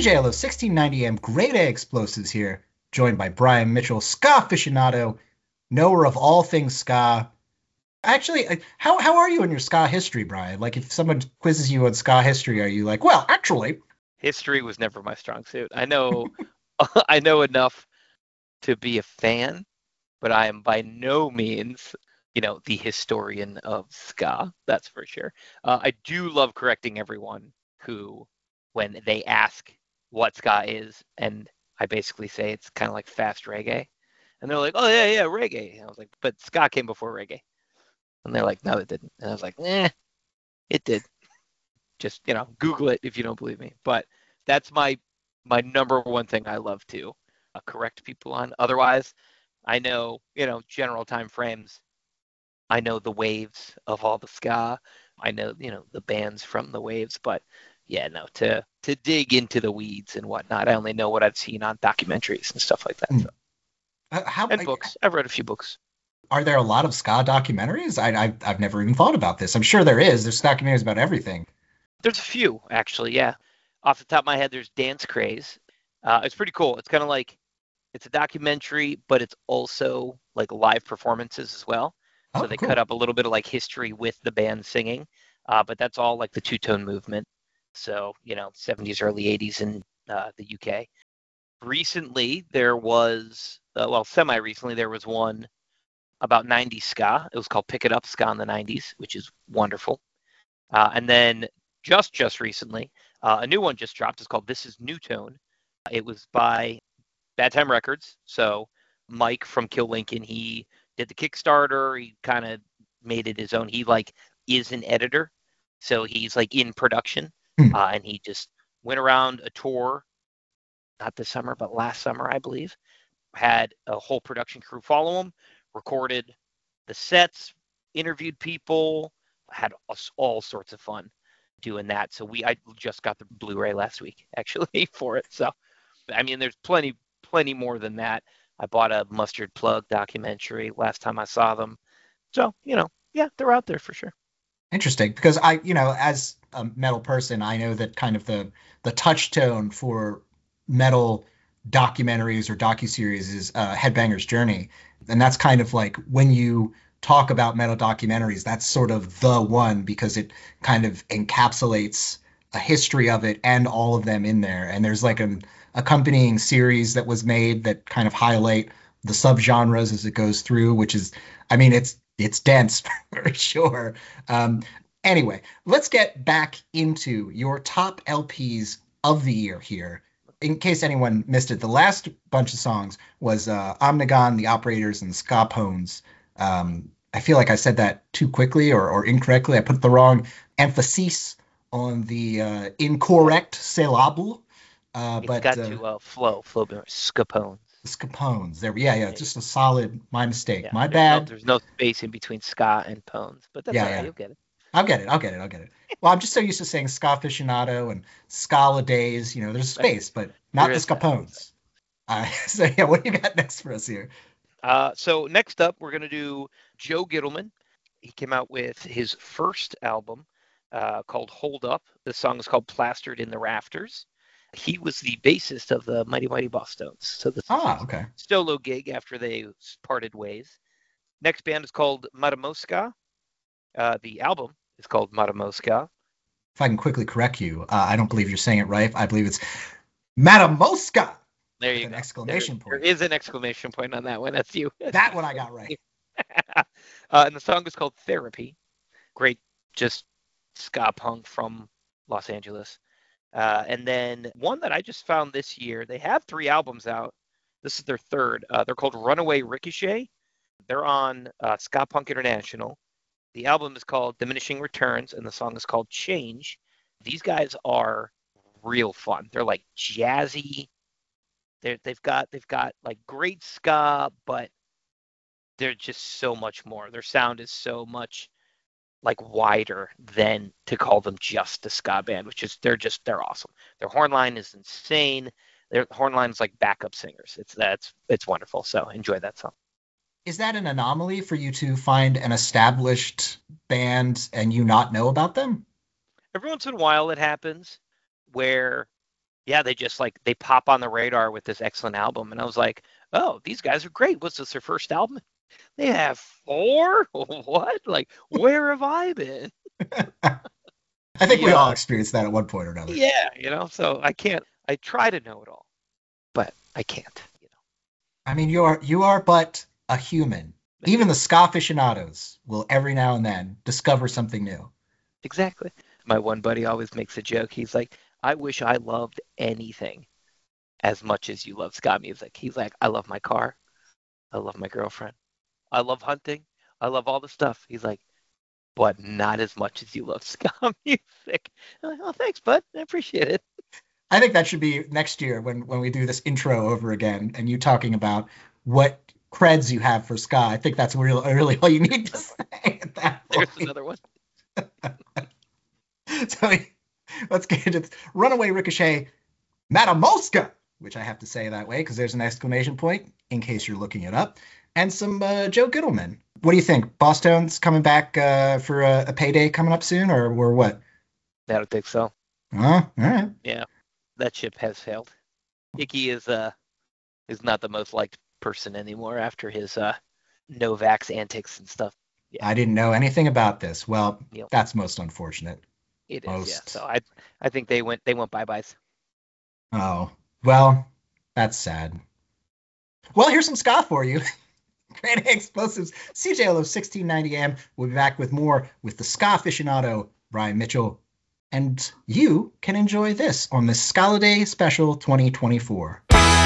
JLO 1690 AM Grade A Explosives here, joined by Brian Mitchell, ska aficionado, knower of all things ska. Actually, how are you in your ska history, Brian? Like, if someone quizzes you on ska history, are you like, well, actually? History was never my strong suit. I know, I know enough to be a fan, but I am by no means, the historian of ska. That's for sure. I do love correcting everyone who, when they ask what ska is, and I basically say it's kind of like fast reggae, and they're like, "Oh yeah, reggae." And I was like, "But ska came before reggae," and they're like, "No, it didn't." And I was like, it did. Just Google it if you don't believe me. But that's my number one thing I love to correct people on. Otherwise, I know general time frames. I know the waves of all the ska. I know the bands from the waves. But yeah, no, to dig into the weeds and whatnot, I only know what I've seen on documentaries and stuff like that. So. And books. I've read a few books. Are there a lot of ska documentaries? I've never even thought about this. I'm sure there is. There's documentaries about everything. There's a few, actually, yeah. Off the top of my head, there's Dance Craze. It's pretty cool. It's kind of like, it's a documentary, but it's also like live performances as well. So they cut up a little bit of like history with the band singing, but that's all like the two-tone movement. So, 70s, early 80s in the UK. Recently, there was, semi-recently, there was one about 90s ska. It was called Pick It Up Ska in the 90s, which is wonderful. And then just recently, a new one just dropped. It's called This Is New Tone. It was by Bad Time Records. So Mike from Kill Lincoln, he did the Kickstarter. He kind of made it his own. He is an editor, so he's in production, and he just went around a tour, not this summer, but last summer, I believe. Had a whole production crew follow him, recorded the sets, interviewed people, had all sorts of fun doing that. So I just got the Blu-ray last week actually for it. So I mean, there's plenty more than that. I bought a Mustard Plug documentary last time I saw them. So yeah, they're out there for sure. Interesting, because as a metal person, I know that kind of the touchstone for metal documentaries or docuseries is Headbanger's Journey, and that's kind of like when you talk about metal documentaries, that's sort of the one because it kind of encapsulates a history of it and all of them in there. And there's like an accompanying series that was made that kind of highlight the subgenres as it goes through, which is, I mean, it's dense for sure. Anyway, let's get back into your top LPs of the year here. In case anyone missed it, the last bunch of songs was Omnigone, The Operators, and Skapones. I feel like I said that too quickly or incorrectly. I put the wrong emphasis on the incorrect syllable. It's got to flow Skapones. Skapones. There, yeah. Just a solid. My mistake. Yeah, my bad. There's no space in between ska and pones, but that's all right. You'll get it. I'll get it. Well, I'm just so used to saying ska aficionado and Scala days. There's space, but not the Skapones. So yeah, what do you got next for us here? So next up, we're gonna do Joe Gittleman. He came out with his first album called Hold Up. The song is called Plastered in the Rafters. He was the bassist of the Mighty Mighty Bosstones. So this is solo gig after they parted ways. Next band is called Matamoska. The album is called Matamoska. If I can quickly correct you, I don't believe you're saying it right. I believe it's Matamoska. There you go. An exclamation point. There is an exclamation point on that one. That's you. That one I got right. And the song is called Therapy. Great, just ska punk from Los Angeles. And then one that I just found this year, they have 3 albums out. This is their third. They're called Runaway Ricochet. They're on Ska Punk International. The album is called Diminishing Returns, and the song is called Change. These guys are real fun. They're like jazzy. They've got like great ska, but they're just so much more. Their sound is so much like wider than to call them just a ska band, which is they're awesome. Their horn line is insane. Their horn line is like backup singers. It's wonderful. So enjoy that song. Is that an anomaly for you to find an established band and you not know about them? Every once in a while it happens where, yeah, they just like they pop on the radar with this excellent album, and I was like, oh, these guys are great. What's this, their first album? They have 4? What? Like, where have I been? I think we all experienced that at one point or another. Yeah, so I try to know it all, but I can't. I mean, you are but a human. Even the ska aficionados will every now and then discover something new. Exactly. My one buddy always makes a joke. He's like, I wish I loved anything as much as you love ska music. He's like, I love my car. I love my girlfriend. I love hunting. I love all the stuff. He's like, but not as much as you love ska music. I'm like, oh, thanks, bud. I appreciate it. I think that should be next year when we do this intro over again and you talking about what creds you have for ska. I think that's really all you need to say at that point. There's another one. So let's get into Runaway Ricochet Matamoska, which I have to say that way because there's an exclamation point in case you're looking it up, and some Joe Gittleman. What do you think? Bosstones coming back for a payday coming up soon, or what? I don't think so. All right. Yeah, that ship has sailed. Icky is not the most liked person anymore after his no-vax antics and stuff. Yeah. I didn't know anything about this. Well, That's most unfortunate. It is, yeah. So I think they went bye-byes. Oh, well, that's sad. Well, here's some ska for you. Grade A Explosives, CJLO 1690 AM. We'll be back with more with the ska aficionado, Brian Mitchell. And you can enjoy this on the Scala Day Special 2024.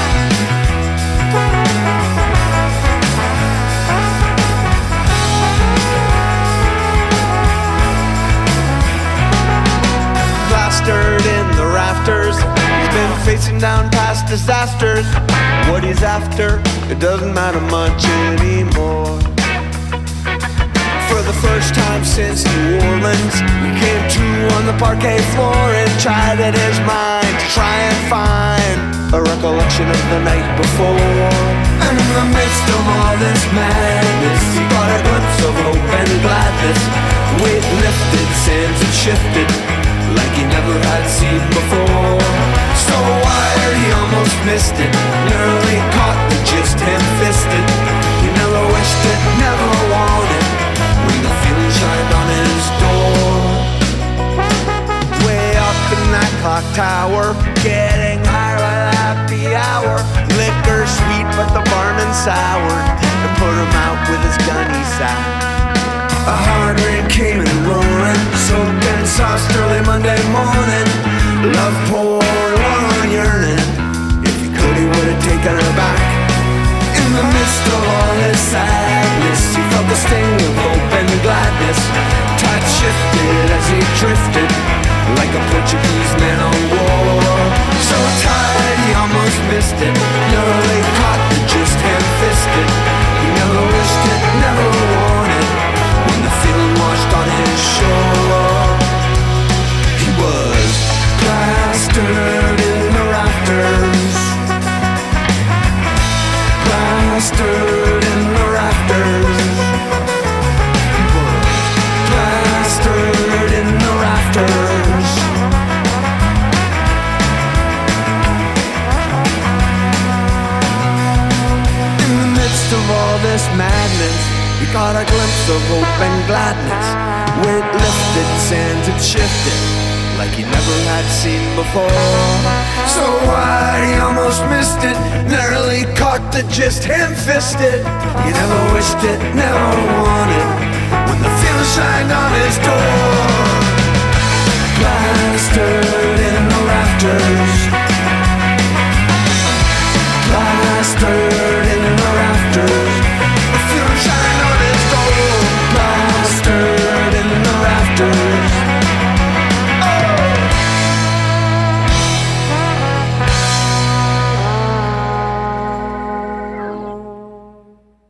Plastered in the rafters, he's been facing down past disasters. What he's after, it doesn't matter much anymore. For the first time since New Orleans, he came to on the parquet floor and tried in his mind to try and find a recollection of the night before. And in the midst of all this madness, he got a glimpse of hope and gladness. Weight lifted, sands had shifted like he never had seen before. So wired he almost missed it, nearly caught the gist, ham-fisted. He never wished it, never wanted, when the feeling shined on his door. Way up in that clock tower, getting higher by the happy hour. Liquor sweet but the barman soured, and put him out with his gun he sat. A hard rain came in roaring, soaking sauce early Monday morning. Love poured, one yearning. If he could, he would have taken her back. In the midst of all his sadness, he felt the sting of hope and gladness. Tide shifted as he drifted, like a Portuguese man on war. So tired he almost missed it, nearly caught the gist, ham-fisted. He never wished it, never wanted, when the feeling washed on his shore. He was plastered in the rafters, plastered in the rafters. He was plastered in the rafters. In the midst of all this madness, he caught a glimpse of hope and gladness. Weight lifted, sands had shifted, like he never had seen before. So wide he almost missed it, narrowly caught the gist, ham-fisted. He never wished it, never wanted, when the feeling shined on his door.